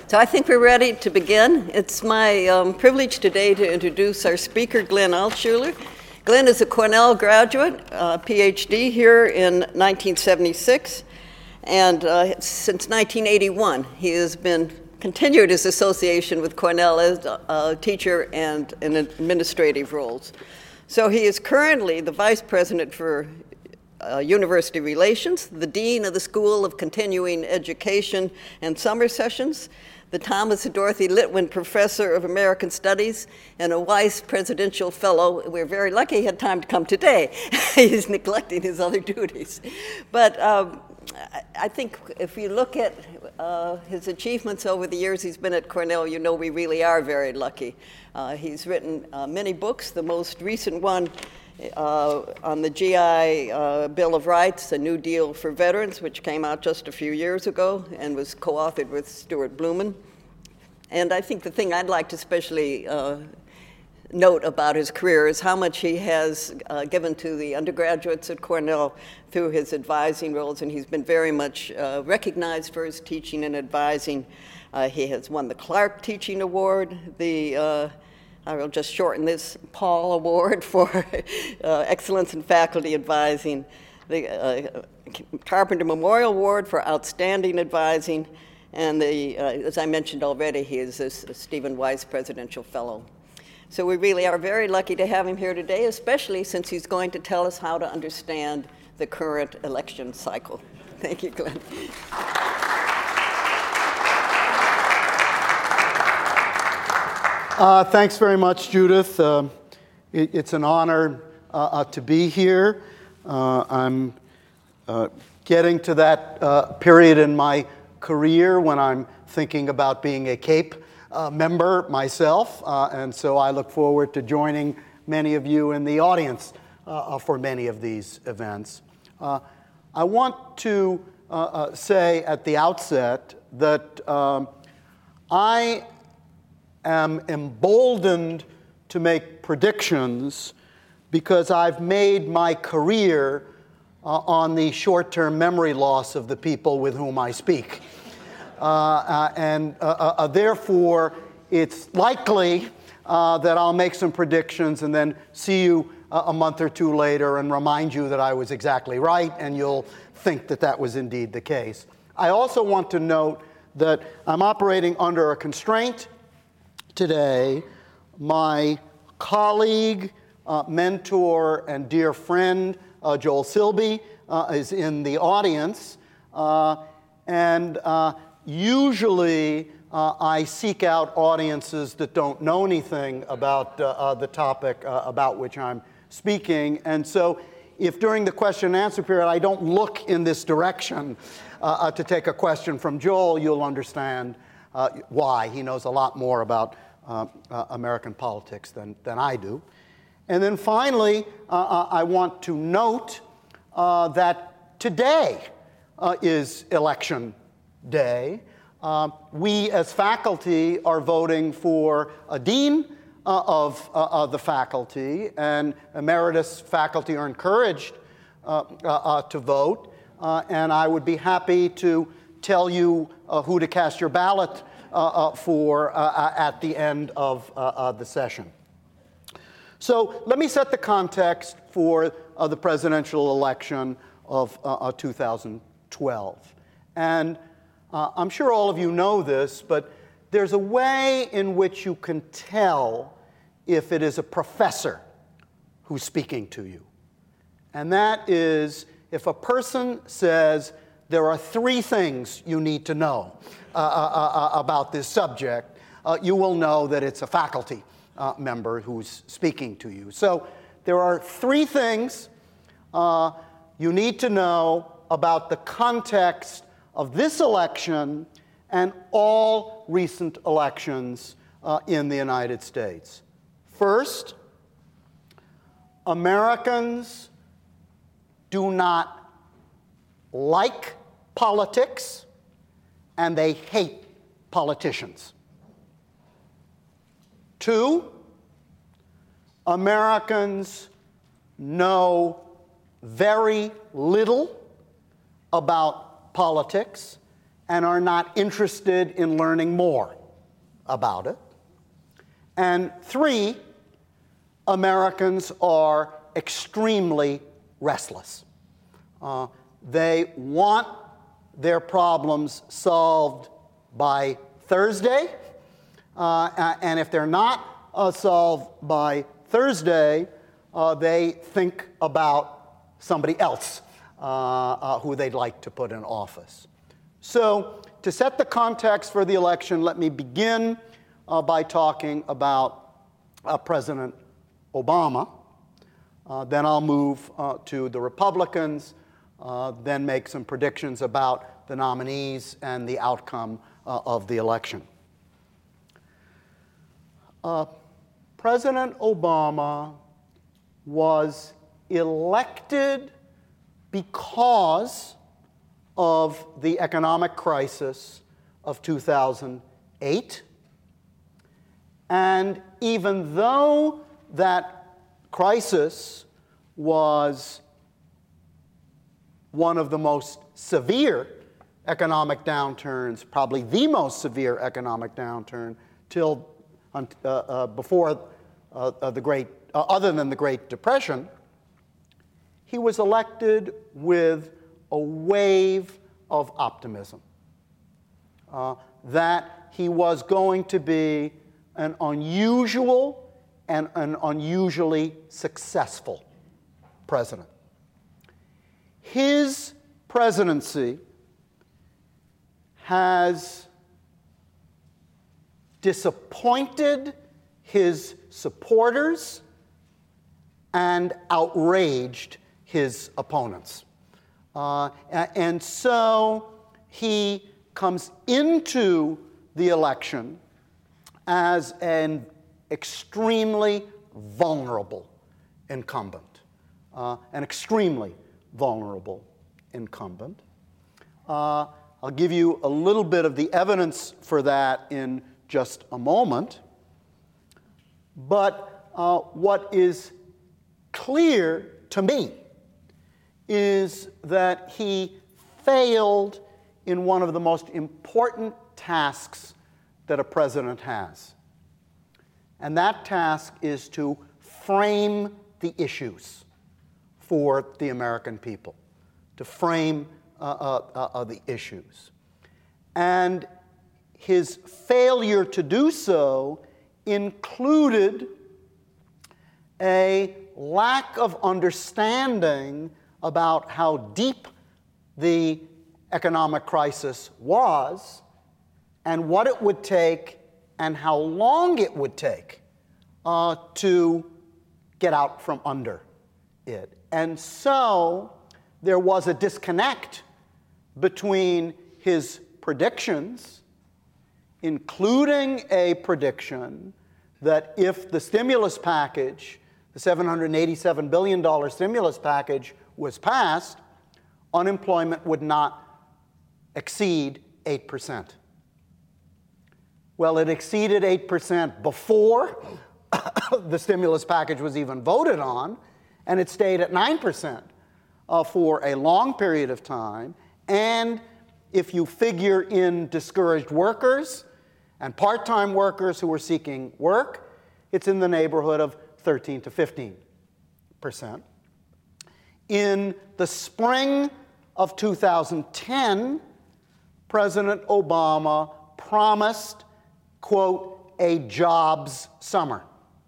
So I think we're ready to begin. It's my privilege today to introduce our speaker, Glenn Altshuler. Glenn is a Cornell graduate, PhD here in 1976, and since 1981 he has continued his association with Cornell as a teacher and in administrative roles. So he is currently the Vice President for University Relations, the Dean of the School of Continuing Education and Summer Sessions, the Thomas and Dorothy Litwin Professor of American Studies, and a Weiss Presidential Fellow. We're very lucky he had time to come today. He's neglecting his other duties. But I think if you look at his achievements over the years he's been at Cornell, you know we really are very lucky. He's written many books, the most recent one on the GI Bill of Rights, A New Deal for Veterans, which came out just a few years ago and was co-authored with Stuart Blumen. And I think the thing I'd like to especially note about his career is how much he has given to the undergraduates at Cornell through his advising roles, and he's been very much recognized for his teaching and advising. He has won the Clark Teaching Award, I will just shorten this, Paul Award for Excellence in Faculty Advising, the Carpenter Memorial Award for Outstanding Advising, and as I mentioned already, he is a Stephen Weiss Presidential Fellow. So we really are very lucky to have him here today, especially since he's going to tell us how to understand the current election cycle. Thank you, Glenn. Thanks very much, Judith. It's an honor to be here. I'm getting to that period in my career when I'm thinking about being a CAPE member myself, and so I look forward to joining many of you in the audience for many of these events. I want to say at the outset that I am emboldened to make predictions because I've made my career on the short-term memory loss of the people with whom I speak. Therefore, it's likely that I'll make some predictions and then see you a month or two later and remind you that I was exactly right, and you'll think that that was indeed the case. I also want to note that I'm operating under a constraint today. My colleague, mentor, and dear friend, Joel Silby, is in the audience. Usually, I seek out audiences that don't know anything about the topic about which I'm speaking. And so if during the question and answer period I don't look in this direction to take a question from Joel, you'll understand why. He knows a lot more about American politics than I do. And then finally, I want to note that today is election day. We as faculty are voting for a dean of the faculty, and emeritus faculty are encouraged to vote. And I would be happy to tell you who to cast your ballot for at the end of the session. So let me set the context for the presidential election of 2012. And I'm sure all of you know this, but there's a way in which you can tell if it is a professor who's speaking to you. And that is if a person says, there are 3 things you need to know about this subject, you will know that it's a faculty member who's speaking to you. So there are 3 things you need to know about the context of this election and all recent elections in the United States. First, Americans do not like politics, and they hate politicians. 2, Americans know very little about politics, and are not interested in learning more about it. And 3, Americans are extremely restless. They want their problems solved by Thursday, and if they're not solved by Thursday, they think about somebody else who they'd like to put in office. So, to set the context for the election, let me begin by talking about President Obama. Then I'll move to the Republicans, then make some predictions about the nominees and the outcome of the election. President Obama was elected because of the economic crisis of 2008. And even though that crisis was one of the most severe economic downturns, probably the most severe economic downturn till before the Great, other than the Great Depression, he was elected with a wave of optimism that he was going to be an unusual and an unusually successful president. His presidency has disappointed his supporters and outraged his opponents. And so he comes into the election as an extremely vulnerable incumbent. An extremely vulnerable incumbent. I'll give you a little bit of the evidence for that in just a moment. But what is clear to me is that he failed in one of the most important tasks that a president has. And that task is to frame the issues for the American people, to frame the issues. And his failure to do so included a lack of understanding about how deep the economic crisis was and what it would take and how long it would take to get out from under it. And so there was a disconnect between his predictions, including a prediction that if the stimulus package, the $787 billion stimulus package, was passed, unemployment would not exceed 8%. Well, it exceeded 8% before the stimulus package was even voted on, and it stayed at 9% for a long period of time. And if you figure in discouraged workers and part-time workers who were seeking work, it's in the neighborhood of 13 to 15%. In the spring of 2010, President Obama promised, quote, a jobs summer.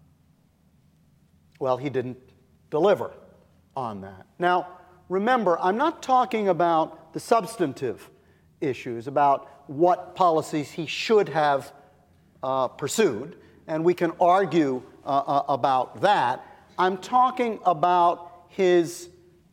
Well, he didn't deliver on that. Now, remember, I'm not talking about the substantive issues, about what policies he should have pursued, and we can argue about that. I'm talking about his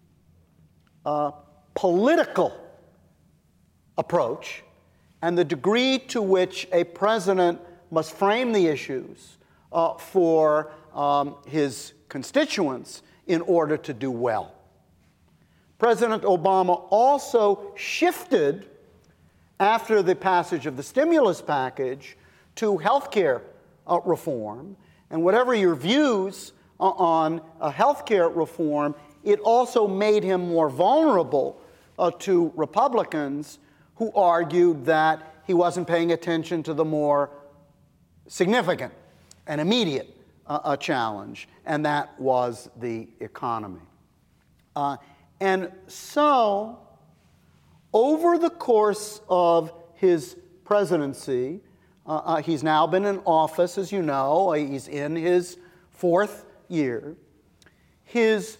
political approach and the degree to which a president must frame the issues for his constituents in order to do well. President Obama also shifted, after the passage of the stimulus package, to health care reform. And whatever your views on health care reform, it also made him more vulnerable to Republicans who argued that he wasn't paying attention to the more significant and immediate challenge, and that was the economy. And so, over the course of his presidency, he's now been in office, as you know, he's in his 4th year. His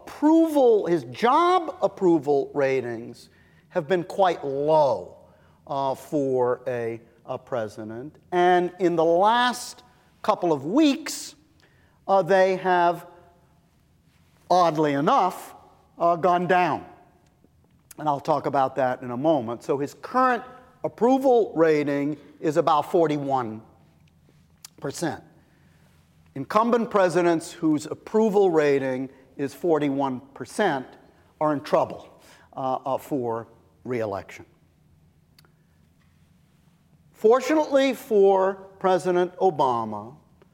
job approval ratings have been quite low for a president. And in the last couple of weeks, they have, oddly enough, gone down. And I'll talk about that in a moment. So his current approval rating is about 41%. Incumbent presidents whose approval rating is 41% are in trouble for re-election. Fortunately for President Obama,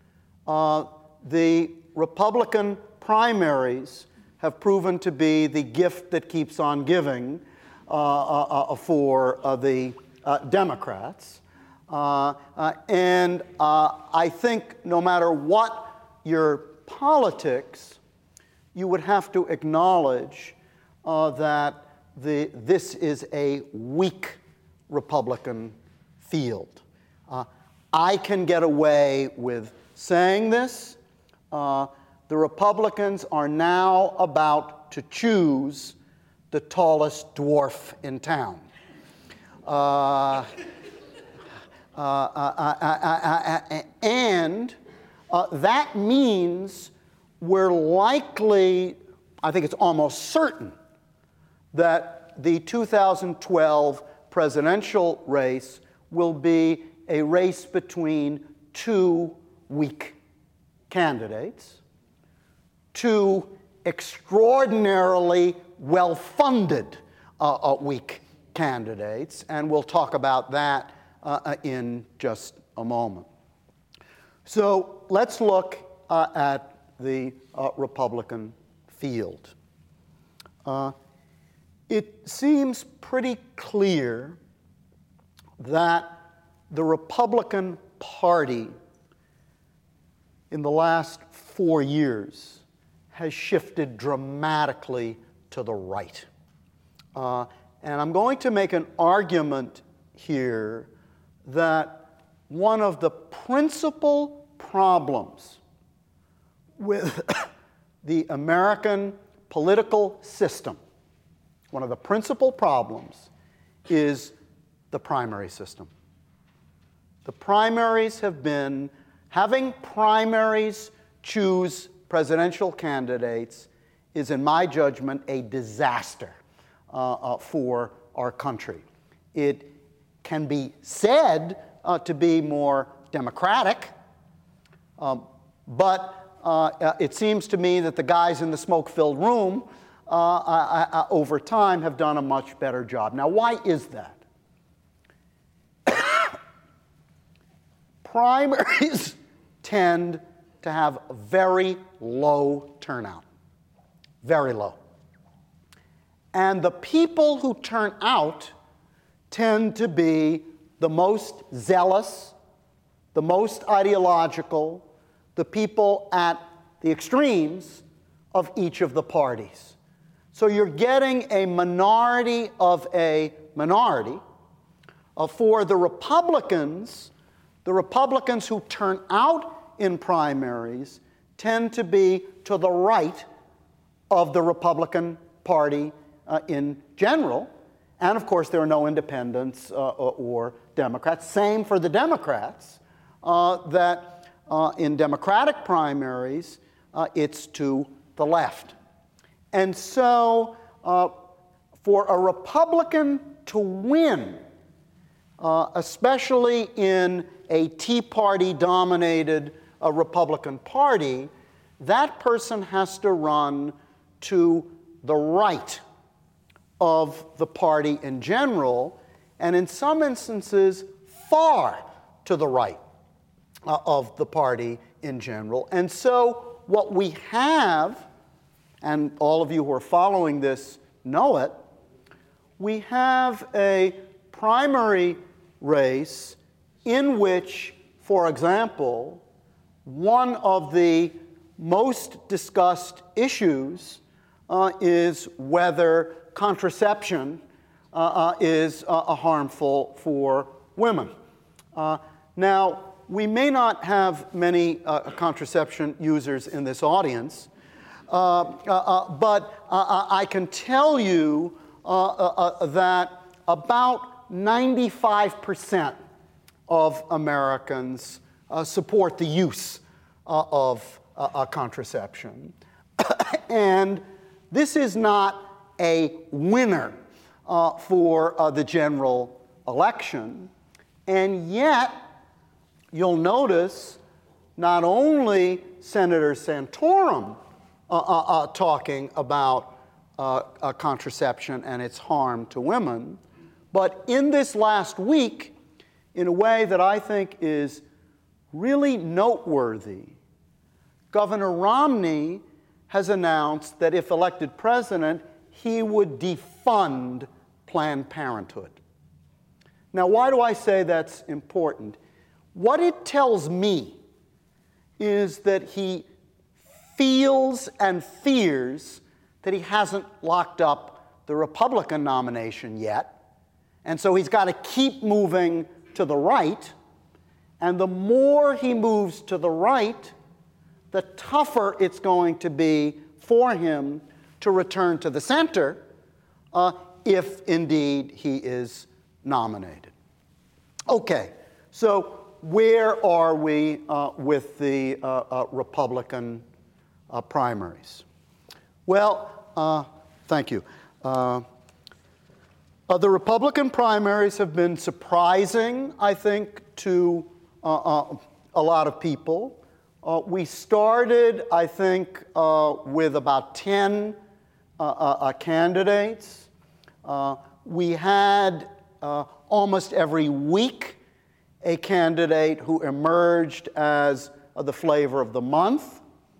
the Republican primaries have proven to be the gift that keeps on giving for the Democrats. And I think no matter what your politics, you would have to acknowledge that this is a weak Republican field. I can get away with saying this. The Republicans are now about to choose the tallest dwarf in town. And that means we're likely, I think it's almost certain, that the 2012 presidential race will be a race between two weak candidates, two extraordinarily well-funded weak candidates, and we'll talk about that in just a moment. So let's look at the Republican field. It seems pretty clear that the Republican Party in the last 4 years has shifted dramatically to the right. And I'm going to make an argument here that one of the principal problems with the American political system, one of the principal problems, is the primary system. The primaries have been, having primaries choose presidential candidates is, in my judgment, a disaster for our country. It can be said to be more democratic, but it seems to me that the guys in the smoke-filled room over time have done a much better job. Now, why is that? Primaries tend to have a very low turnout, very low. And the people who turn out tend to be the most zealous, the most ideological, the people at the extremes of each of the parties. So you're getting a minority of a minority. For the Republicans who turn out in primaries tend to be to the right of the Republican Party in general. And of course, there are no independents or Democrats. Same for the Democrats, that in Democratic primaries, it's to the left. And so for a Republican to win, especially in a Tea Party-dominated Republican Party, that person has to run to the right of the party in general, and in some instances, far to the right of the party in general. And so what we have, and all of you who are following this know it, we have a primary race in which, for example, one of the most discussed issues is whether contraception is harmful for women. Now, we may not have many contraception users in this audience, but I can tell you that about 95% of Americans support the use of contraception. And this is not a winner for the general election. And yet, you'll notice not only Senator Santorum talking about contraception and its harm to women, but in this last week, in a way that I think is really noteworthy, Governor Romney has announced that if elected president, he would defund Planned Parenthood. Now, why do I say that's important? What it tells me is that he feels and fears that he hasn't locked up the Republican nomination yet, and so he's got to keep moving to the right, and the more he moves to the right, the tougher it's going to be for him to return to the center if indeed he is nominated. Okay, so where are we with the Republican primaries? Well, thank you. The Republican primaries have been surprising, I think, to a lot of people. We started, I think, with about 10 candidates. We had almost every week a candidate who emerged as the flavor of the month.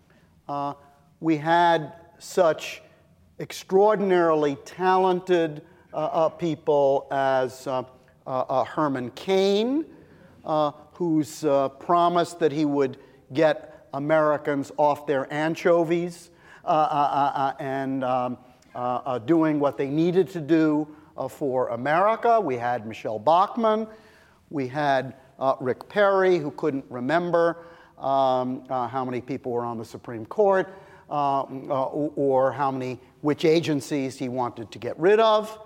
We had such extraordinarily talented people as Herman Cain, who's promised that he would get Americans off their anchovies and doing what they needed to do for America. We had Michelle Bachmann. We had Rick Perry, who couldn't remember how many people were on the Supreme Court or which agencies he wanted to get rid of.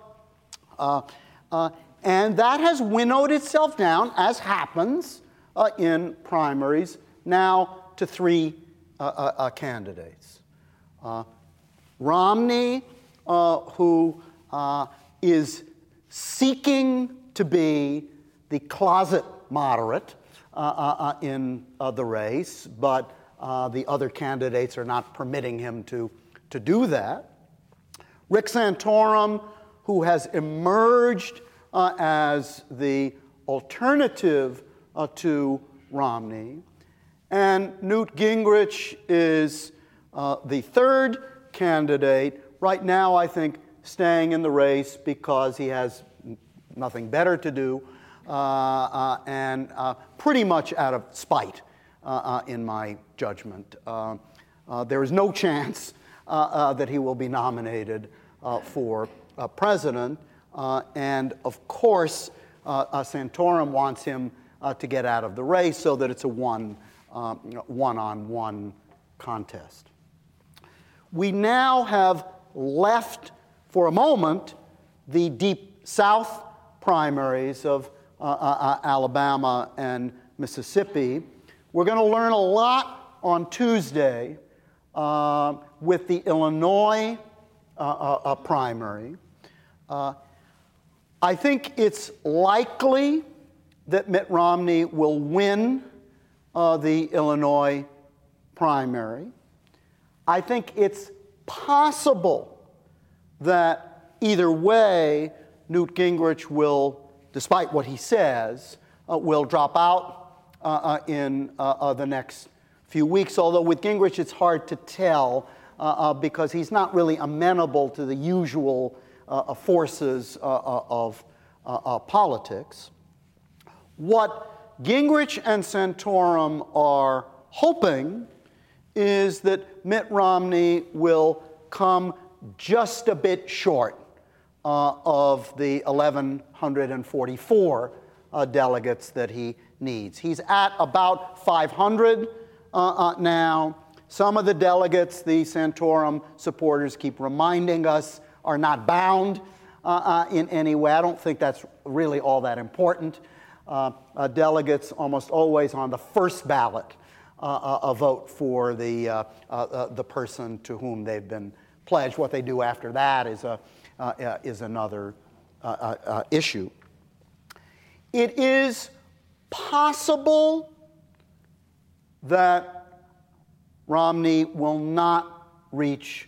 And that has winnowed itself down, as happens in primaries, now to 3 candidates. Romney, who is seeking to be the closet moderate in the race, but the other candidates are not permitting him to do that. Rick Santorum, who has emerged as the alternative to Romney. And Newt Gingrich is the 3rd candidate, right now, I think, staying in the race because he has nothing better to do, and pretty much out of spite, in my judgment. There is no chance that he will be nominated for president, and of course, Santorum wants him to get out of the race so that it's a one-on-one contest. We now have left, for a moment, the Deep South primaries of Alabama and Mississippi. We're going to learn a lot on Tuesday with the Illinois primary. I think it's likely that Mitt Romney will win the Illinois primary. I think it's possible that either way, Newt Gingrich will, despite what he says, will drop out in the next few weeks. Although with Gingrich, it's hard to tell because he's not really amenable to the usual forces of politics. What Gingrich and Santorum are hoping is that Mitt Romney will come just a bit short of the 1,144 delegates that he needs. He's at about 500 now. Some of the delegates, the Santorum supporters keep reminding us, are not bound in any way. I don't think that's really all that important. Delegates almost always on the first ballot vote for the person to whom they've been pledged. What they do after that is another issue. It is possible that Romney will not reach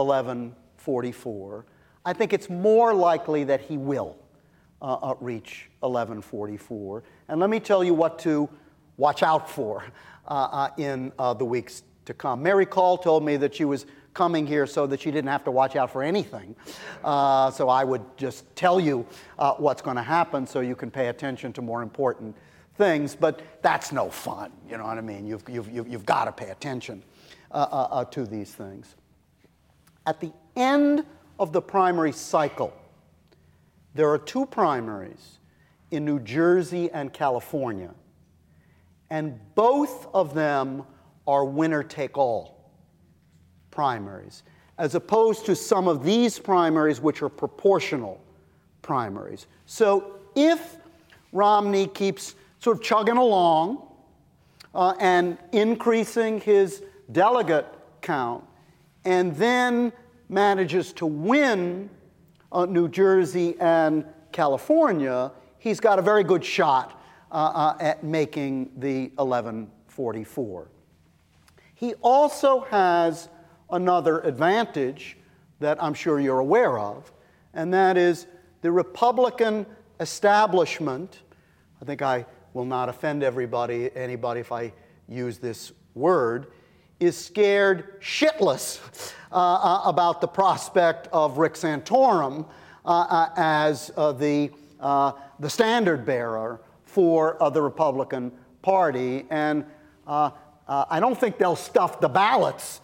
1144. I think it's more likely that he will reach 1144. And let me tell you what to watch out for in the weeks to come. Mary Call told me that she was coming here so that she didn't have to watch out for anything. So I would just tell you what's going to happen so you can pay attention to more important things. But that's no fun, you know what I mean? You've got to pay attention to these things. At the end of the primary cycle, there are two primaries in New Jersey and California, and both of them are winner-take-all primaries, as opposed to some of these primaries which are proportional primaries. So if Romney keeps sort of chugging along and increasing his delegate count, and then manages to win New Jersey and California, he's got a very good shot at making the 1144. He also has another advantage that I'm sure you're aware of, and that is the Republican establishment. I think I will not offend anybody if I use this word, is scared shitless about the prospect of Rick Santorum as the standard bearer for the Republican Party. And I don't think they'll stuff the ballots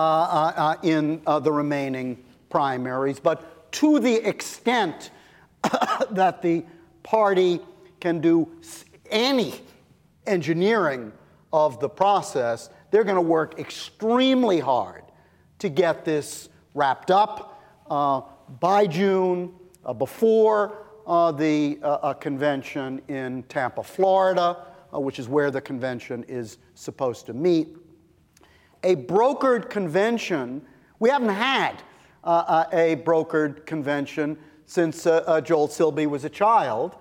in the remaining primaries, but to the extent that the party can do any engineering of the process, they're going to work extremely hard to get this wrapped up by June, before the convention in Tampa, Florida, which is where the convention is supposed to meet. A brokered convention, we haven't had a brokered convention since Joel Silby was a child.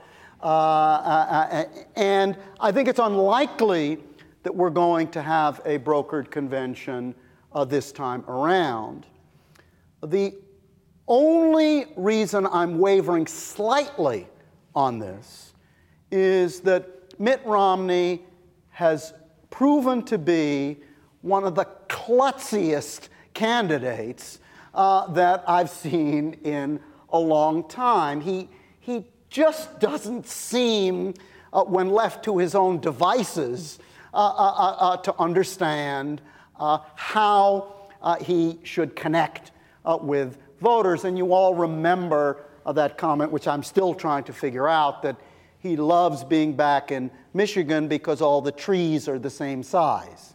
And I think it's unlikely that we're going to have a brokered convention this time around. The only reason I'm wavering slightly on this is that Mitt Romney has proven to be one of the klutziest candidates that I've seen in a long time. He just doesn't seem, when left to his own devices, to understand how he should connect with voters. And you all remember that comment, which I'm still trying to figure out, that he loves being back in Michigan because all the trees are the same size.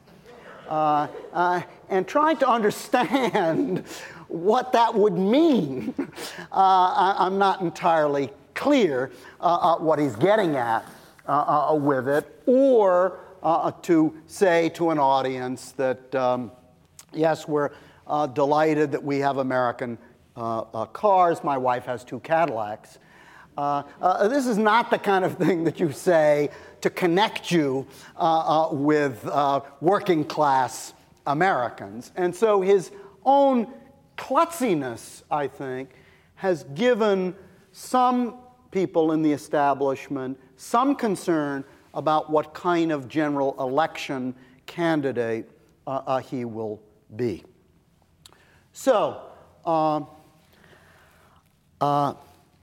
And trying to understand what that would mean, I'm not entirely clear what he's getting at with it, or to say to an audience that, yes, we're delighted that we have American cars. My wife has 2 Cadillacs. This is not the kind of thing that you say to connect you with working class Americans. And so his own klutziness, I think, has given some people in the establishment some concern about what kind of general election candidate he will be.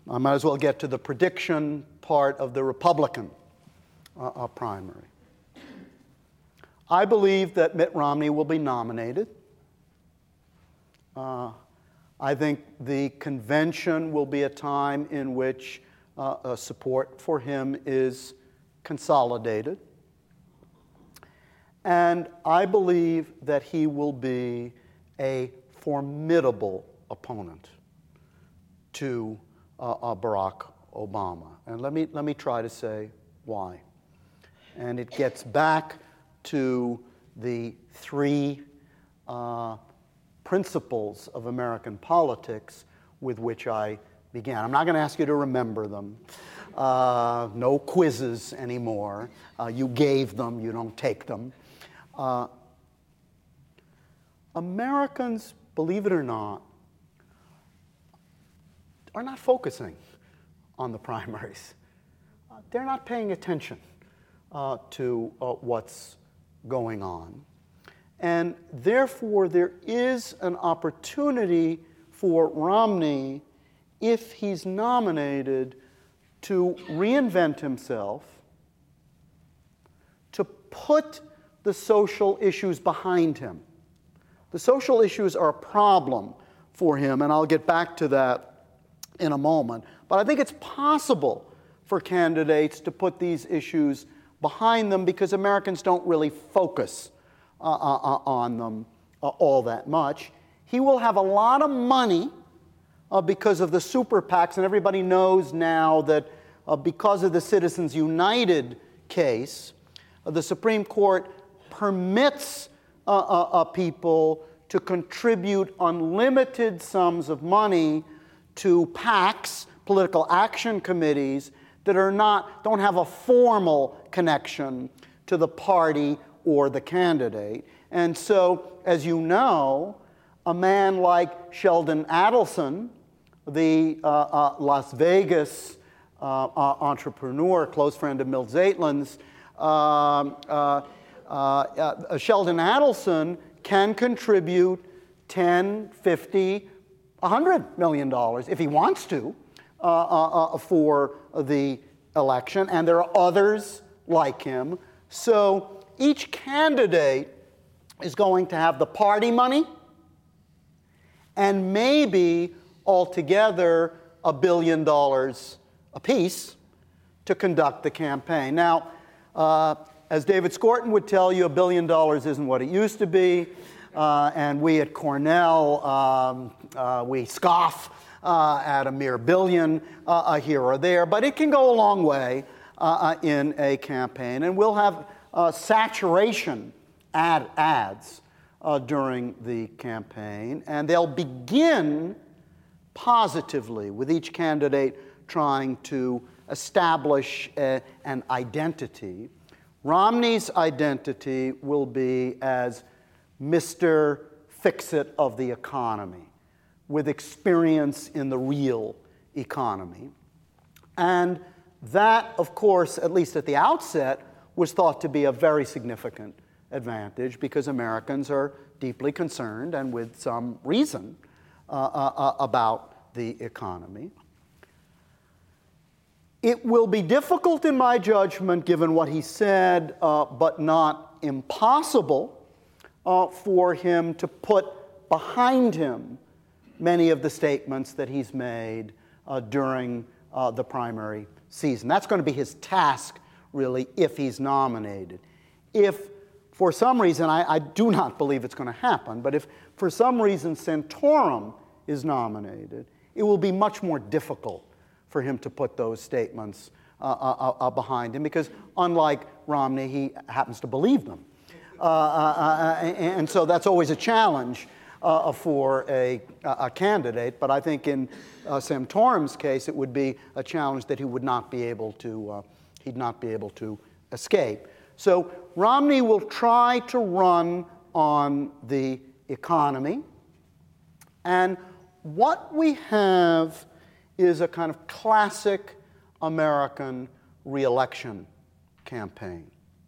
I might as well get to the prediction part of the Republican primary. I believe that Mitt Romney will be nominated. I think the convention will be a time in which support for him is consolidated. And I believe that he will be a formidable opponent to Barack Obama. And let me try to say why. And it gets back to the three principles of American politics with which I began. I'm not going to ask you to remember them. No quizzes anymore. You gave them, you don't take them. Americans, believe it or not, are not focusing on the primaries. They're not paying attention to what's going on. And therefore, there is an opportunity for Romney, if he's nominated, to reinvent himself, to put the social issues behind him. The social issues are a problem for him, and I'll get back to that in a moment. But I think it's possible for candidates to put these issues behind them because Americans don't really focus on them all that much. He will have a lot of money because of the super PACs, and everybody knows now that because of the Citizens United case, the Supreme Court permits people to contribute unlimited sums of money to PACs, political action committees, that don't have a formal connection to the party or the candidate. And so, as you know, a man like Sheldon Adelson, the Las Vegas entrepreneur, close friend of Milt Zeitlin's, Sheldon Adelson can contribute $10, $50, $100 million if he wants to for the election, and there are others like him. So each candidate is going to have the party money and maybe altogether $1 billion apiece to conduct the campaign. Now, as David Skorton would tell you, $1 billion isn't what it used to be, and we at Cornell, we scoff at a mere billion here or there, but it can go a long way in a campaign, and we'll have saturation ads during the campaign, and they'll begin positively with each candidate trying to establish an identity. Romney's identity will be as Mr. Fix-It of the economy, with experience in the real economy. And that, of course, at least at the outset, was thought to be a very significant advantage because Americans are deeply concerned, and with some reason, about the economy. It will be difficult, in my judgment, given what he said, but not impossible, for him to put behind him many of the statements that he's made during the primary season. That's going to be his task, really, if he's nominated. If, for some reason, I do not believe it's going to happen, but if for some reason Santorum is nominated, it will be much more difficult for him to put those statements behind him, because unlike Romney, he happens to believe them. And so that's always a challenge for a candidate, but I think in Santorum's case, it would be a challenge that he would not be able to, he'd not be able to escape. So Romney will try to run on the economy, and what we have is a kind of classic American re-election campaign.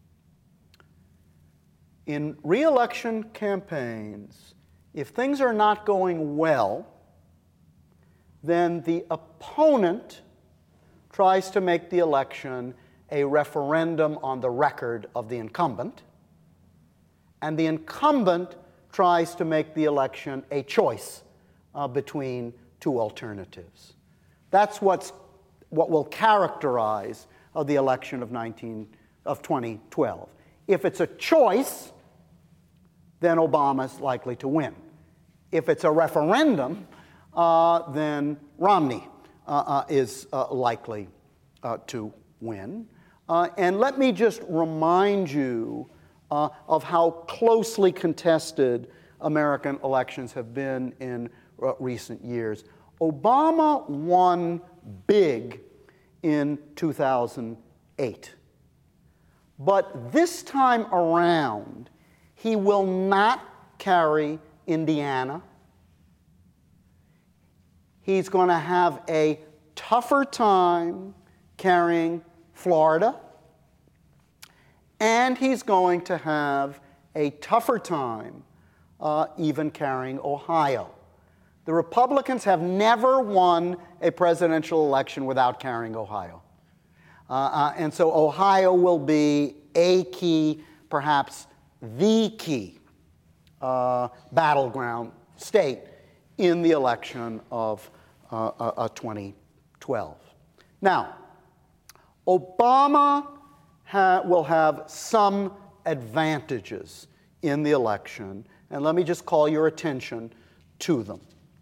In re-election campaigns, if things are not going well, then the opponent tries to make the election a referendum on the record of the incumbent, and the incumbent tries to make the election a choice between two alternatives. That's what will characterize the election of 2012. If it's a choice, then Obama's likely to win. If it's a referendum, then Romney is likely to win. And let me just remind you of how closely contested American elections have been in recent years. Obama won big in 2008. But this time around, he will not carry Indiana. He's going to have a tougher time carrying Florida. And he's going to have a tougher time even carrying Ohio. The Republicans have never won a presidential election without carrying Ohio. And so Ohio will be a key, perhaps the key battleground state in the election of 2012. Now, Obama will have some advantages in the election, and let me just call your attention to them.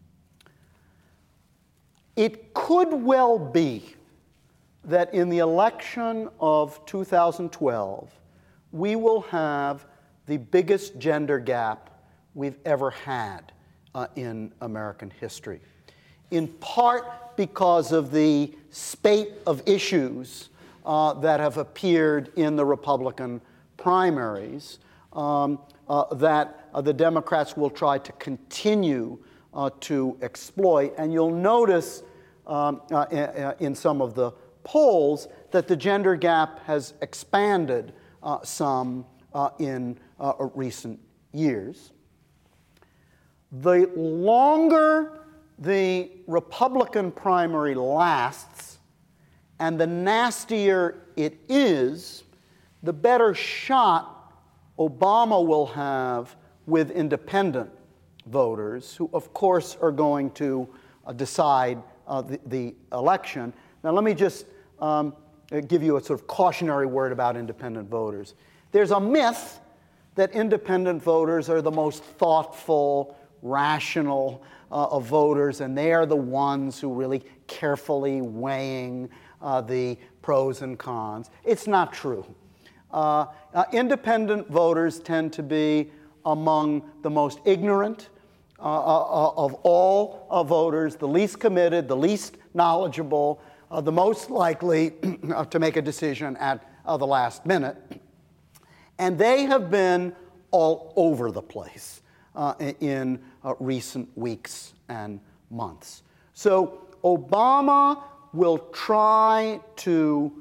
It could well be that in the election of 2012, we will have the biggest gender gap we've ever had in American history, in part because of the spate of issues that have appeared in the Republican primaries that the Democrats will try to continue to exploit. And you'll notice in some of the polls that the gender gap has expanded some in recent years. The longer the Republican primary lasts and the nastier it is, the better shot Obama will have with independent voters, who, of course, are going to decide the election. Now, let me just give you a sort of cautionary word about independent voters. There's a myth that independent voters are the most thoughtful, rational of voters, and they are the ones who really carefully weighing the pros and cons. It's not true. Independent voters tend to be among the most ignorant of all voters, the least committed, the least knowledgeable, the most likely to make a decision at the last minute. And they have been all over the place in recent weeks and months. So Obama will try to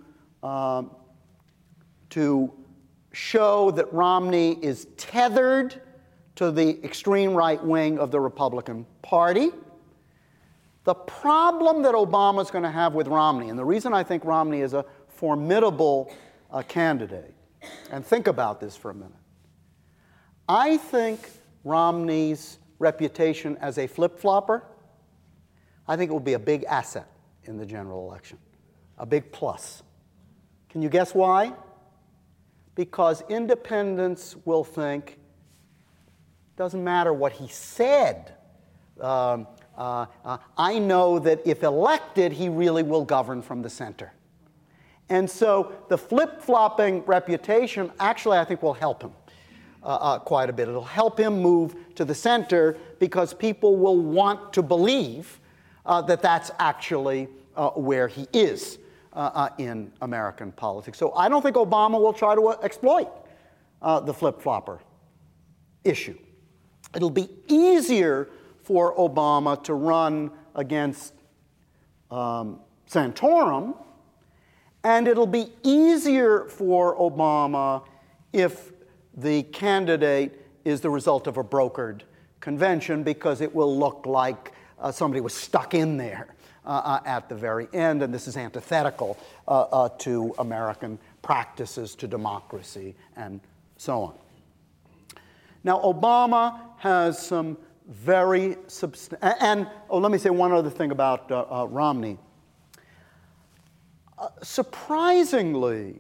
show that Romney is tethered to the extreme right wing of the Republican Party. The problem that Obama is going to have with Romney, and the reason I think Romney is a formidable candidate, and think about this for a minute. I think Romney's reputation as a flip-flopper, I think it will be a big asset in the general election, a big plus. Can you guess why? Because independents will think, doesn't matter what he said. I know that if elected, he really will govern from the center. And so the flip-flopping reputation actually, I think, will help him quite a bit. It'll help him move to the center because people will want to believe that that's actually where he is in American politics. So I don't think Obama will try to exploit the flip-flopper issue. It'll be easier for Obama to run against Santorum, and it'll be easier for Obama if the candidate is the result of a brokered convention, because it will look like somebody was stuck in there at the very end, and this is antithetical to American practices, to democracy, and so on. Now, Obama has some very let me say one other thing about Romney. Surprisingly,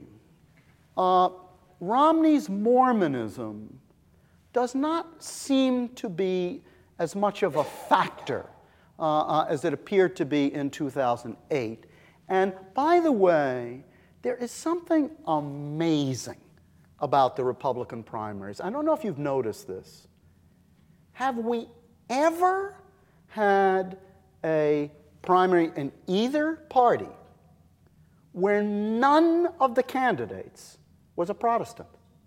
Romney's Mormonism does not seem to be as much of a factor as it appeared to be in 2008. And by the way, there is something amazing about the Republican primaries. I don't know if you've noticed this. Have we ever had a primary in either party where none of the candidates was a Protestant?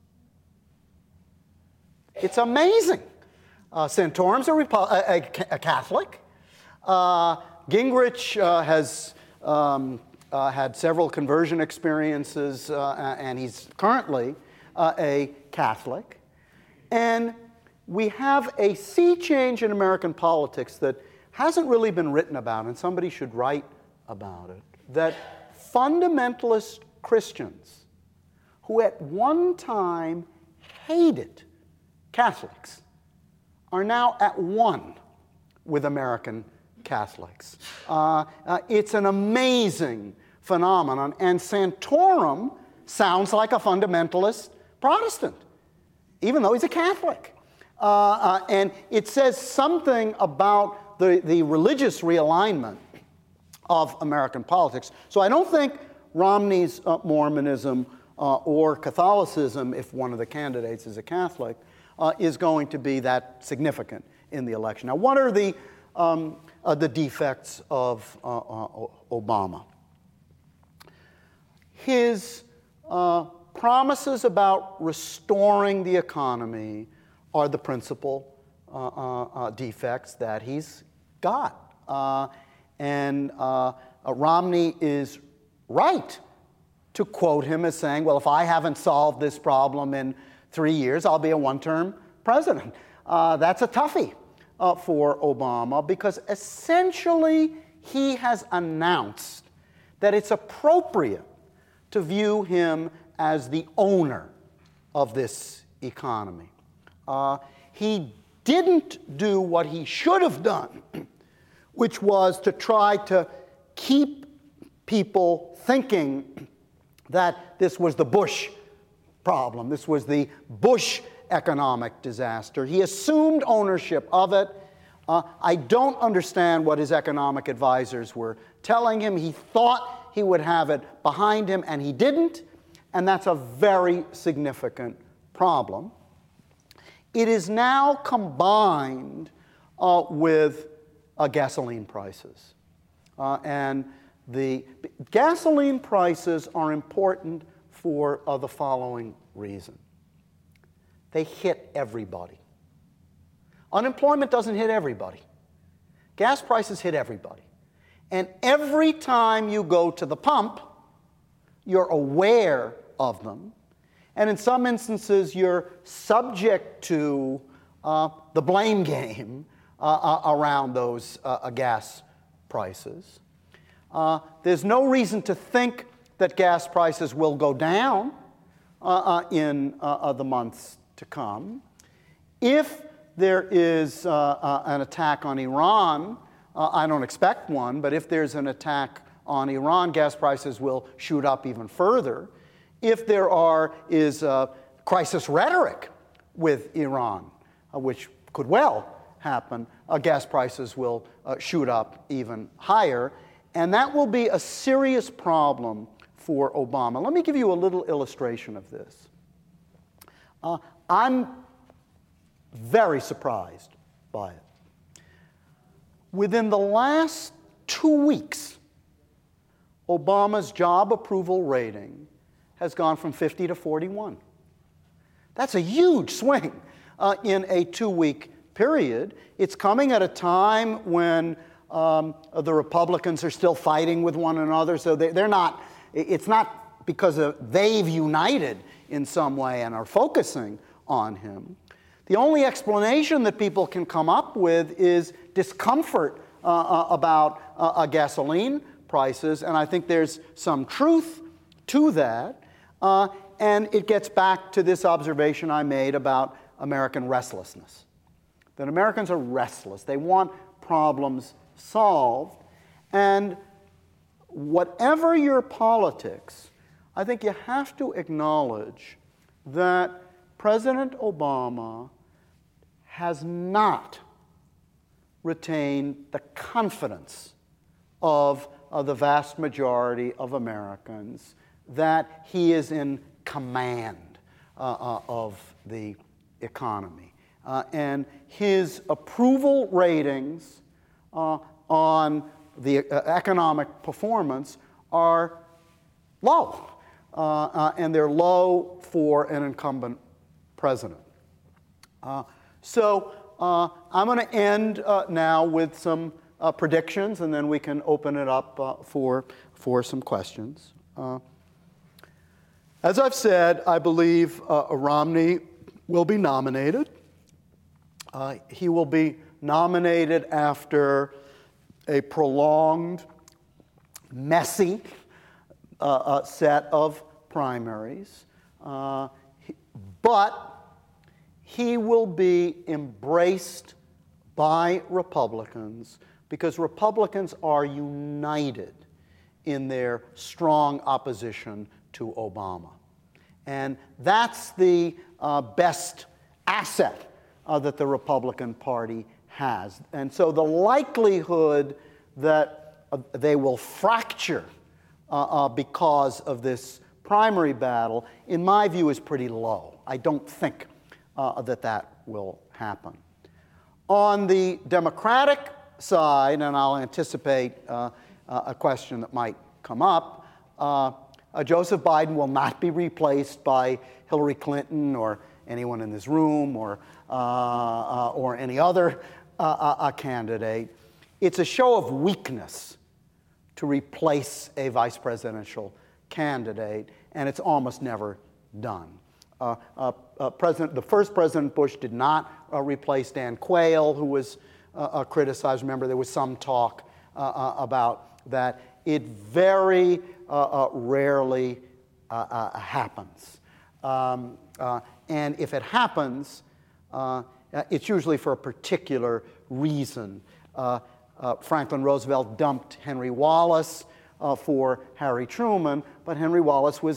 It's amazing. Santorum's a Catholic. Gingrich has had several conversion experiences, and he's currently a Catholic. And we have a sea change in American politics that hasn't really been written about, and somebody should write about it, that fundamentalist Christians who at one time hated Catholics are now at one with American Catholics. It's an amazing phenomenon, and Santorum sounds like a fundamentalist Protestant, even though he's a Catholic. And it says something about the religious realignment of American politics. So I don't think Romney's Mormonism or Catholicism, if one of the candidates is a Catholic, is going to be that significant in the election. Now, what are the defects of Obama? His promises about restoring the economy are the principal defects that he's got. And Romney is right to quote him as saying, well, if I haven't solved this problem in 3 years, I'll be a one-term president. That's a toughie for Obama, because essentially he has announced that it's appropriate to view him as the owner of this economy. He didn't do what he should have done, which was to try to keep people thinking that this was the Bush problem, this was the Bush economic disaster. He assumed ownership of it. I don't understand what his economic advisors were telling him. He thought he would have it behind him, and he didn't, and that's a very significant problem. It is now combined with gasoline prices. And the gasoline prices are important for the following reason. They hit everybody. Unemployment doesn't hit everybody. Gas prices hit everybody. And every time you go to the pump, you're aware of them. And in some instances, you're subject to the blame game around those gas prices. There's no reason to think that gas prices will go down in the months to come. If there is an attack on Iran, I don't expect one, but if there's an attack on Iran, gas prices will shoot up even further. If there is crisis rhetoric with Iran, which could well happen, gas prices will shoot up even higher, and that will be a serious problem for Obama. Let me give you a little illustration of this. I'm very surprised by it. Within the last 2 weeks, Obama's job approval rating has gone from 50 to 41. That's a huge swing in a 2-week period. It's coming at a time when the Republicans are still fighting with one another, so they're not, it's not because they've united in some way and are focusing on him. The only explanation that people can come up with is discomfort about gasoline prices, and I think there's some truth to that. And it gets back to this observation I made about American restlessness. That Americans are restless. They want problems solved. And whatever your politics, I think you have to acknowledge that President Obama has not retained the confidence of the vast majority of Americans that he is in command of the economy. And his approval ratings on the economic performance are low. And they're low for an incumbent president. So I'm going to end now with some predictions, and then we can open it up for some questions. As I've said, I believe Romney will be nominated. He will be nominated after a prolonged, messy set of primaries. But he will be embraced by Republicans because Republicans are united in their strong opposition to Obama. And that's the best asset that the Republican Party has. And so the likelihood that they will fracture because of this primary battle, in my view, is pretty low. I don't think that will happen. On the Democratic side, and I'll anticipate a question that might come up, Joseph Biden will not be replaced by Hillary Clinton or anyone in this room or any other candidate. It's a show of weakness to replace a vice presidential candidate, and it's almost never done. The first President Bush did not replace Dan Quayle, who was criticized. Remember, there was some talk about that. It very rarely happens. And if it happens, it's usually for a particular reason. Franklin Roosevelt dumped Henry Wallace for Harry Truman, but Henry Wallace was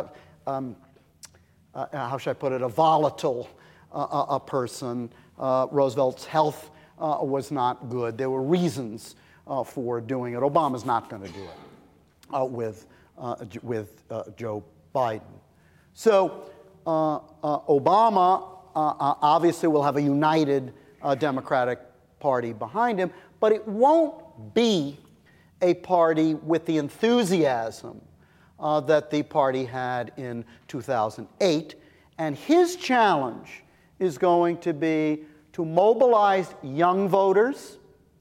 how should I put it, a volatile person. Roosevelt's health was not good. There were reasons for doing it. Obama's not going to do it with Joe Biden. So Obama obviously will have a united Democratic Party behind him, but it won't be a party with the enthusiasm that the party had in 2008. And his challenge is going to be to mobilize young voters.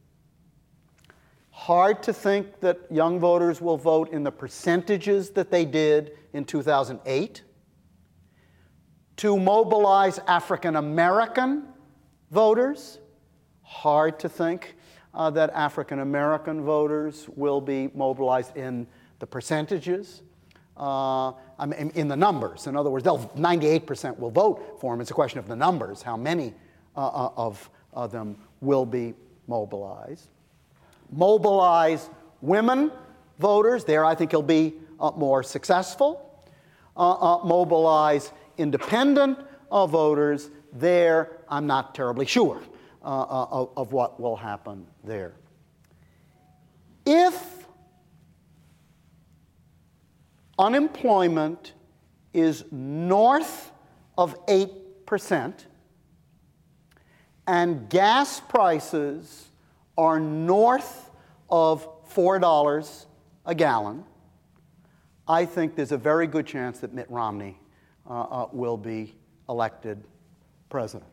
Hard to think that young voters will vote in the percentages that they did in 2008. To mobilize African American voters. Hard to think that African American voters will be mobilized in the percentages, I mean, in the numbers. In other words, 98% will vote for him. It's a question of the numbers, how many of them will be mobilized. Mobilize women voters. There, I think he'll be more successful. Mobilize independent voters. There, I'm not terribly sure of what will happen there. If unemployment is north of 8% and gas prices are north of $4 a gallon, I think there's a very good chance that Mitt Romney will be elected president.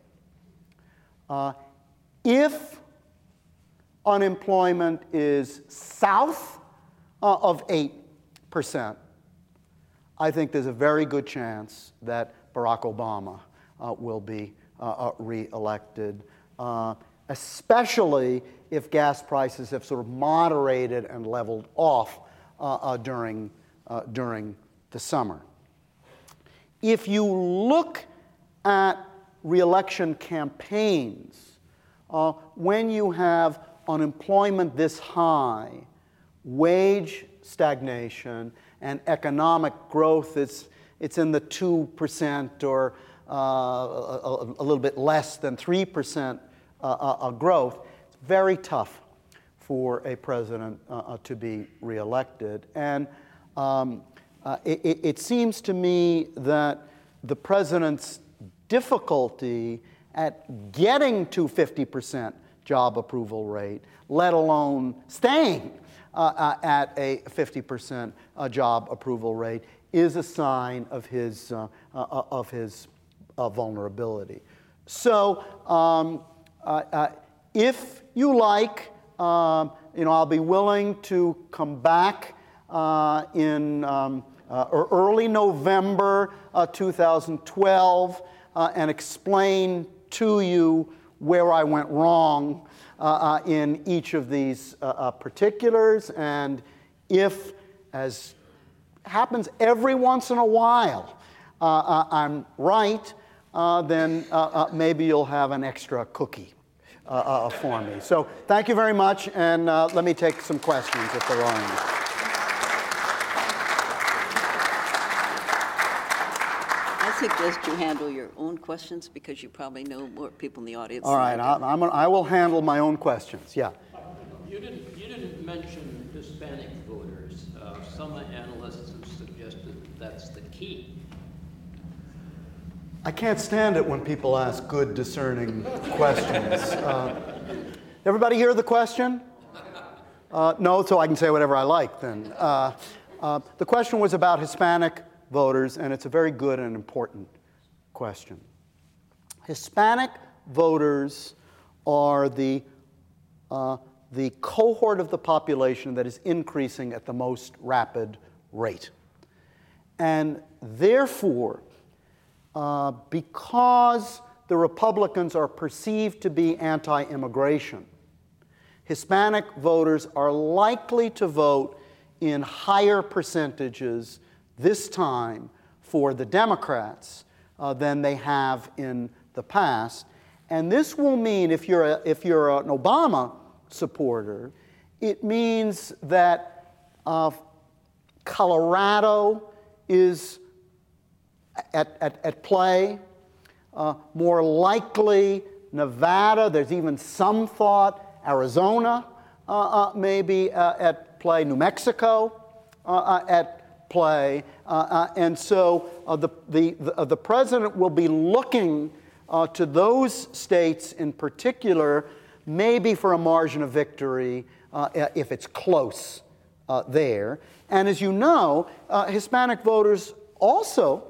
If unemployment is south of 8%, I think there's a very good chance that Barack Obama will be re-elected. especially if gas prices have sort of moderated and leveled off during the summer. If you look at re-election campaigns, when you have unemployment this high, wage stagnation, and economic growth, it's in the 2% or a little bit less than 3% growth, it's very tough for a president to be reelected. And it seems to me that the president's difficulty at getting to 50% job approval rate, let alone staying at a 50% job approval rate, is a sign of his vulnerability. So if you like, I'll be willing to come back in early November 2012 and explain to you where I went wrong in each of these particulars. And if, as happens every once in a while, I'm right, then maybe you'll have an extra cookie for me. So thank you very much, and let me take some questions if there are any. I suggest you handle your own questions because you probably know more people in the audience. All right, I will handle my own questions. Yeah. You didn't mention Hispanic voters. Some analysts have suggested that's the key. I can't stand it when people ask good, discerning questions. Everybody hear the question? No, so I can say whatever I like then. The question was about Hispanic voters, and it's a very good and important question. Hispanic voters are the cohort of the population that is increasing at the most rapid rate. And therefore, because the Republicans are perceived to be anti-immigration, Hispanic voters are likely to vote in higher percentages this time for the Democrats than they have in the past. And this will mean, if you're an Obama supporter, it means that Colorado is at play. More likely, Nevada, there's even some thought, Arizona may be at play, New Mexico at play. And so the president will be looking to those states in particular, maybe for a margin of victory if it's close there. And as you know, Hispanic voters also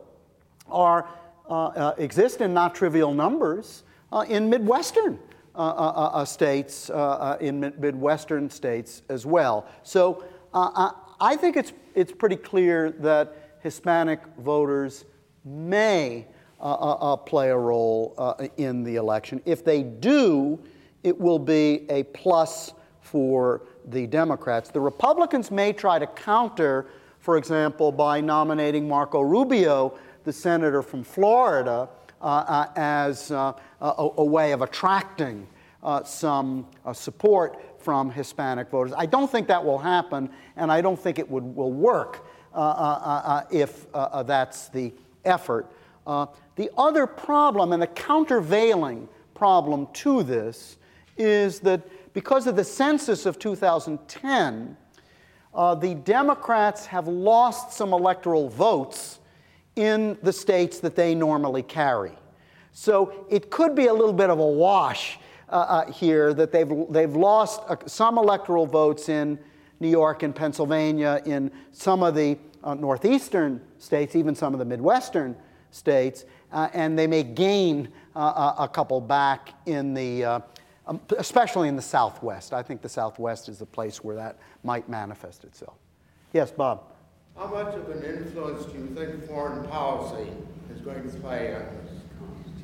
exist in not trivial numbers in Midwestern states, Midwestern states as well. So I think it's pretty clear that Hispanic voters may play a role in the election. If they do, it will be a plus for the Democrats. The Republicans may try to counter, for example, by nominating Marco Rubio, the senator from Florida, as a way of attracting some support from Hispanic voters. I don't think that will happen, and I don't think it will work if that's the effort. The other problem, and the countervailing problem to this, is that because of the census of 2010, the Democrats have lost some electoral votes in the states that they normally carry. So it could be a little bit of a wash here that they've lost some electoral votes in New York and Pennsylvania, in some of the northeastern states, even some of the Midwestern states, and they may gain a couple back in the, especially in the Southwest. I think the Southwest is the place where that might manifest itself. Yes, Bob? How much of an influence do you think foreign policy is going to play on this?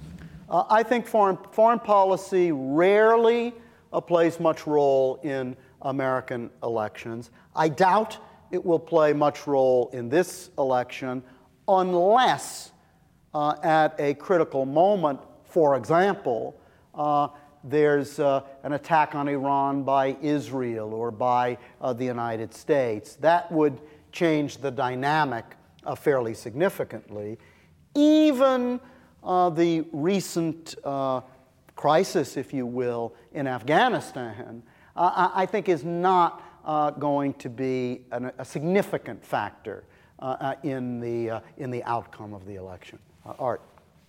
I think foreign policy rarely plays much role in American elections. I doubt it will play much role in this election unless at a critical moment, for example, there's an attack on Iran by Israel or by the United States. That would change the dynamic fairly significantly. Even the recent crisis, if you will, in Afghanistan, I think is not going to be a significant factor in the outcome of the election. Art.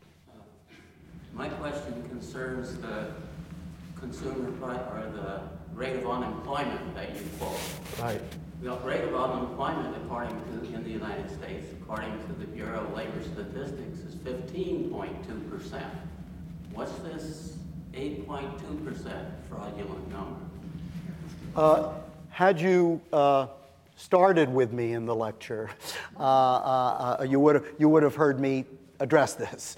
My question concerns the consumer price or the rate of unemployment that you quote. Right. The rate of unemployment, in the United States, according to the Bureau of Labor Statistics, is 15.2%. What's this 8.2% fraudulent number? Had you started with me in the lecture, you would have heard me address this.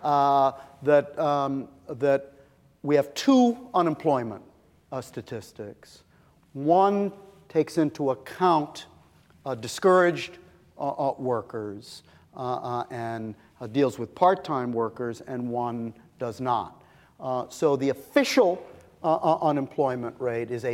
That we have two unemployment statistics. One takes into account discouraged workers and deals with part-time workers, and one does not. So the official unemployment rate is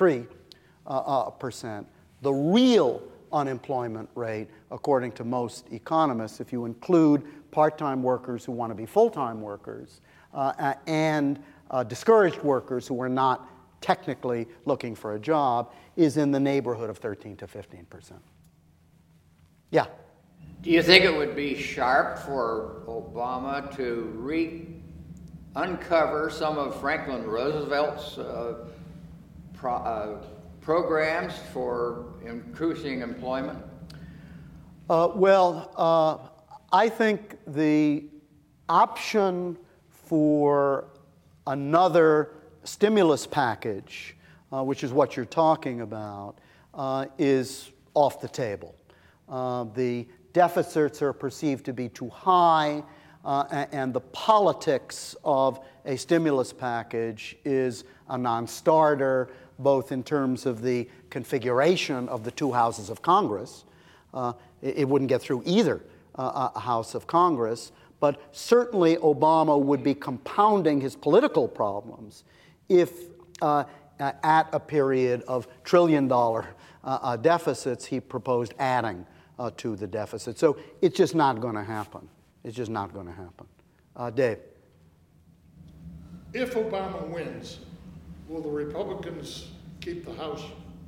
8.3%. The real unemployment rate, according to most economists, if you include part-time workers who want to be full-time workers and discouraged workers who are not technically looking for a job, is in the neighborhood of 13 to 15%. Yeah. Do you think it would be sharp for Obama to uncover some of Franklin Roosevelt's programs for increasing employment? I think the option for another stimulus package, which is what you're talking about, is off the table. The deficits are perceived to be too high, and the politics of a stimulus package is a non-starter, both in terms of the configuration of the two houses of Congress. It wouldn't get through either house of Congress, but certainly Obama would be compounding his political problems if at a period of trillion-dollar deficits, he proposed adding to the deficit. So it's just not going to happen. It's just not going to happen. Dave. If Obama wins, will the Republicans keep the House?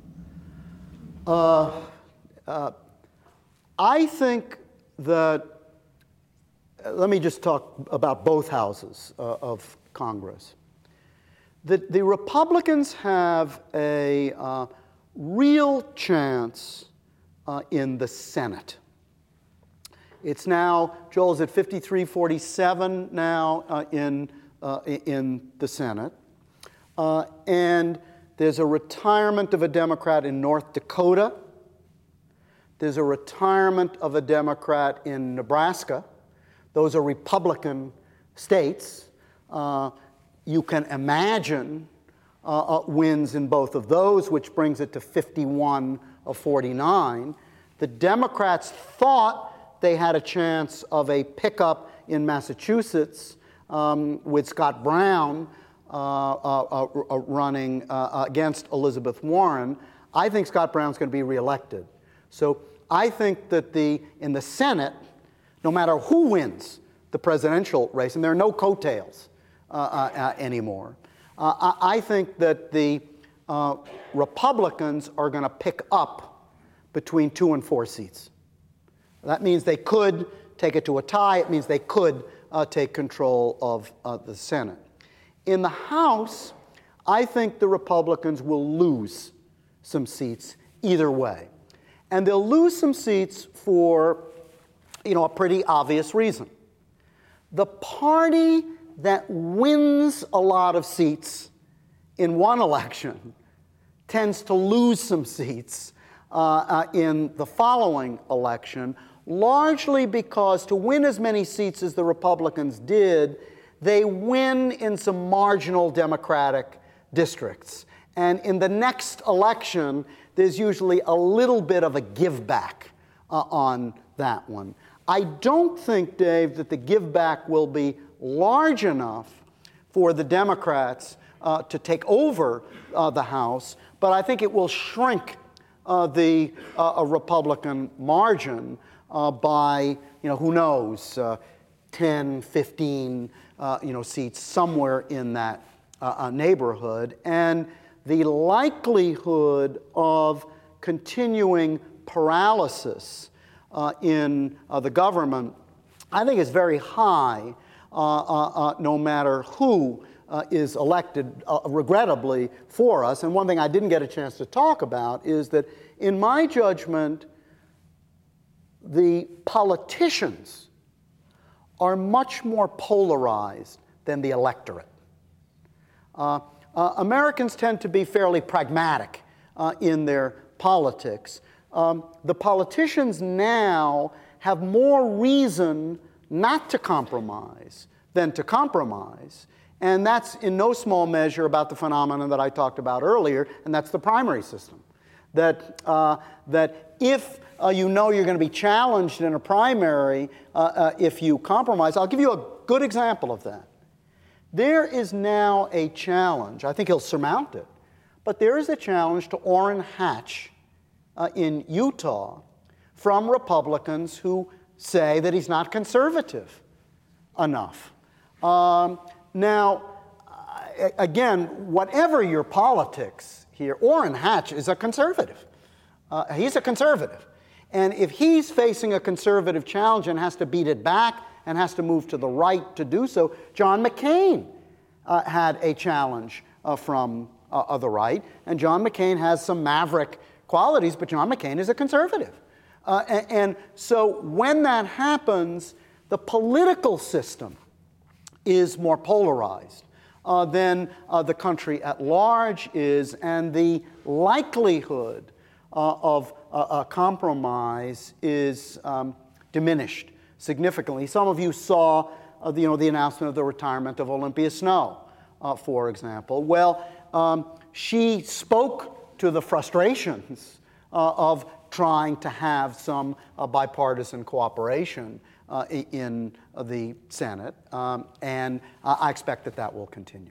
I think that, let me just talk about both houses of Congress. The Republicans have a real chance in the Senate. It's now, Joel's at 53-47 now in the Senate. And there's a retirement of a Democrat in North Dakota. There's a retirement of a Democrat in Nebraska. Those are Republican states. You can imagine wins in both of those, which brings it to 51 of 49. The Democrats thought they had a chance of a pickup in Massachusetts with Scott Brown running against Elizabeth Warren. I think Scott Brown's going to be reelected. So I think that in the Senate, no matter who wins the presidential race, and there are no coattails anymore, I think that the Republicans are going to pick up between 2 and 4 seats. That means they could take it to a tie. It means they could take control of the Senate. In the House, I think the Republicans will lose some seats either way. And they'll lose some seats for, a pretty obvious reason. The party that wins a lot of seats in one election tends to lose some seats in the following election, largely because to win as many seats as the Republicans did, they win in some marginal Democratic districts. And in the next election, there's usually a little bit of a give back on that one. I don't think, Dave, that the give back will be large enough for the Democrats to take over the House, but I think it will shrink the Republican margin by, who knows, 10, 15, seats, somewhere in that neighborhood. And the likelihood of continuing paralysis in the government, I think, is very high, no matter who is elected, regrettably, for us. And one thing I didn't get a chance to talk about is that, in my judgment, the politicians are much more polarized than the electorate. Americans tend to be fairly pragmatic in their politics. The politicians now have more reason not to compromise than to compromise. And that's in no small measure about the phenomenon that I talked about earlier, and that's the primary system. That if you're going to be challenged in a primary if you compromise, I'll give you a good example of that. There is now a challenge, I think he'll surmount it, but there is a challenge to Orrin Hatch in Utah from Republicans who say that he's not conservative enough. Now, again, whatever your politics here, Orrin Hatch is a conservative. He's a conservative. And if he's facing a conservative challenge and has to beat it back and has to move to the right to do so, John McCain had a challenge from the right. And John McCain has some maverick qualities, but John McCain is a conservative. And so when that happens, the political system is more polarized than the country at large is, and the likelihood of a compromise is diminished significantly. Some of you saw the announcement of the retirement of Olympia Snowe, for example. Well, she spoke to the frustrations of trying to have some bipartisan cooperation in the Senate, and I expect that that will continue.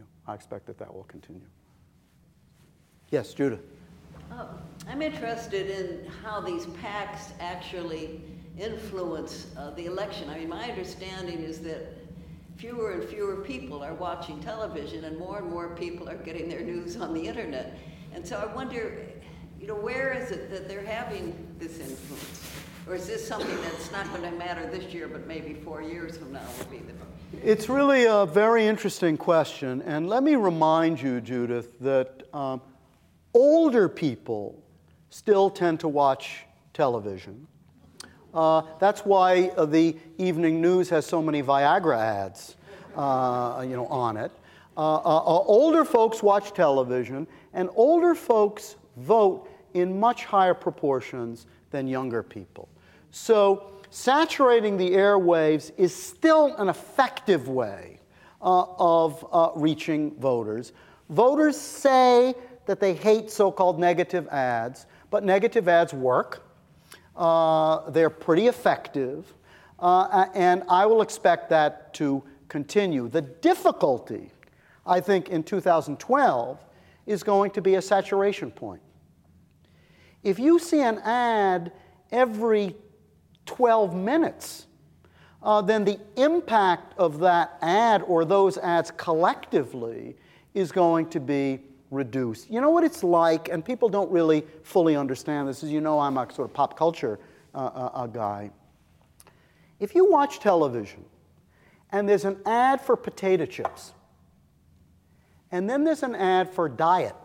Yes, Judith. I'm interested in how these PACs actually influence the election. I mean, my understanding is that fewer and fewer people are watching television and more people are getting their news on the internet. And so I wonder, where is it that they're having this influence? Or is this something that's not going to matter this year, but maybe 4 years from now will be the... It's really a very interesting question. And let me remind you, Judith, that older people still tend to watch television. That's why the evening news has so many Viagra ads, on it. Older folks watch television, and older folks vote in much higher proportions than younger people. So saturating the airwaves is still an effective way of reaching voters. Voters say that they hate so-called negative ads, but negative ads work. They're pretty effective, and I will expect that to continue. The difficulty, I think, in 2012 is going to be a saturation point. If you see an ad every 12 minutes, then the impact of that ad or those ads collectively is going to be reduced. You know what it's like, and people don't really fully understand this, as you know, I'm a sort of pop culture guy. If you watch television and there's an ad for potato chips, and then there's an ad for diet,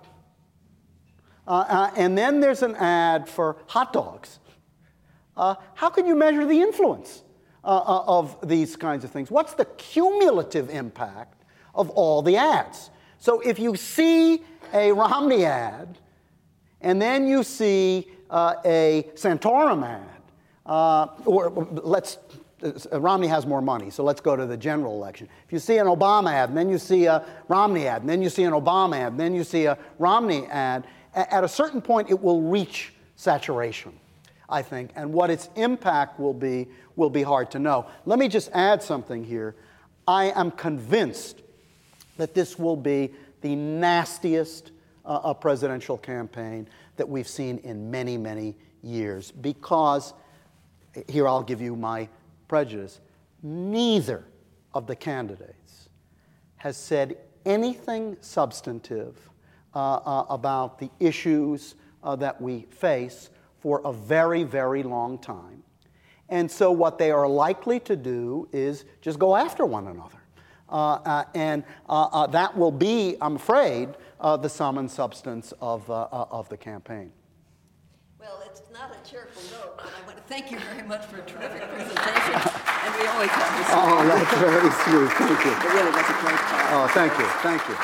and then there's an ad for hot dogs, how can you measure the influence of these kinds of things? What's the cumulative impact of all the ads? So if you see a Romney ad, and then you see a Santorum ad, or let's Romney has more money, so let's go to the general election. If you see an Obama ad, and then you see a Romney ad, and then you see an Obama ad, and then you see a Romney ad, at a certain point it will reach saturation, I think, and what its impact will be hard to know. Let me just add something here. I am convinced that this will be the nastiest presidential campaign that we've seen in many, many years, because, here I'll give you my prejudice, neither of the candidates has said anything substantive about the issues that we face for a very, very long time. And so what they are likely to do is just go after one another. And that will be, I'm afraid, the sum and substance of the campaign. Well, it's not a cheerful note, but I want to thank you very much for a terrific presentation. And we always have this. Oh, that's very sweet. Thank you. It really was a great talk. Oh, thank you. Thank you.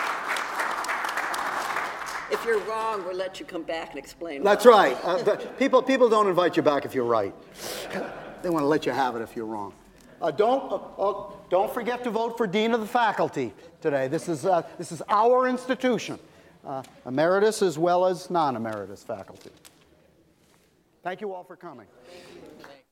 If you're wrong, we'll let you come back and explain. That's why. right. People don't invite you back if you're right. They want to let you have it if you're wrong. Don't forget to vote for Dean of the Faculty today. This is our institution, emeritus as well as non-emeritus faculty. Thank you all for coming. Thank you.